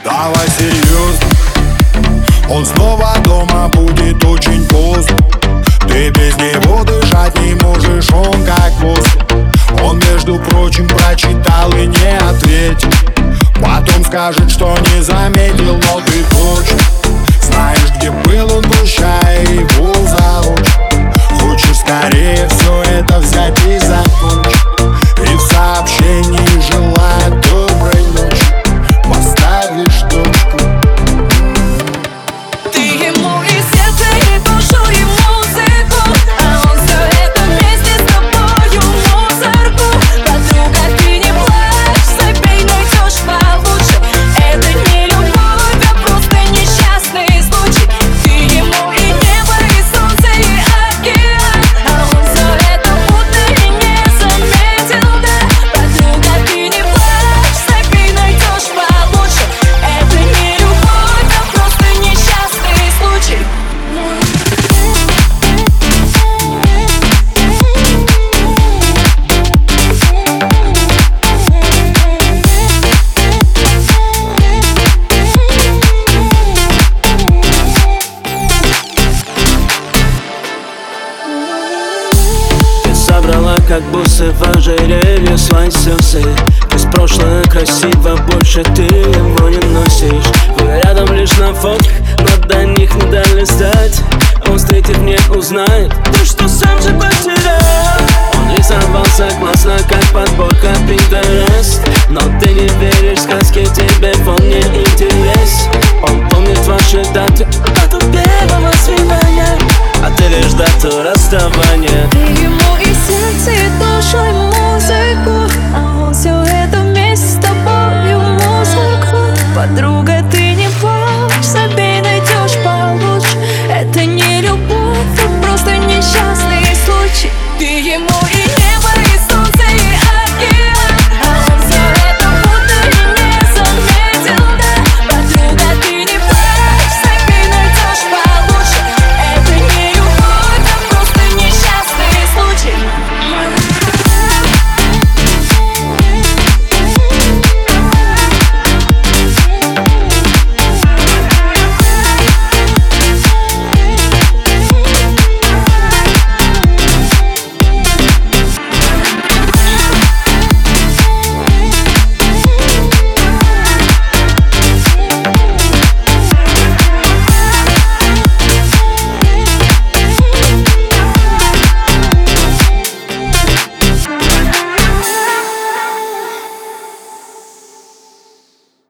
Давай серьезно, он снова дома будет очень поздно. Ты без него дышать не можешь, он как воздух. Он, между прочим, прочитал и не ответил. Потом скажет, что не заметил, но ты точно знаешь, где был он, прощая его заочно. Хочешь скорее все это взять и закончить, и в сообщении желаю доброй ночи поставишь точку. Ты ему и сердце, и душу, и музыку, а он все это вместе с тобою мусорку. Подруга, ты не плачь, забей, найдешь получше. Это не любовь, а просто несчастный случай. Ты ему и небо, и солнце, и океан, а он все это будто и не заметил, да. Подруга, ты не плачь, забей, найдешь получше. Это не любовь, а просто несчастный случай. Ты собрала как бусы в ожерелье свои слезы. Из прошлого красиво, больше ты его не носишь. Вы рядом лишь на фотках, но до них не долистать. Он встретит, не узнает то, что сам же потерял. Он рисовался классно, как подборка Pinterest, но ты не веришь в сказки, тебе он не интерес. Он помнит ваши даты, дату первого свидания, а ты лишь дату расставания. Ты ему и сердце, и душу, и музыку, а он все это вместе с тобою мусорку. Подруга, ты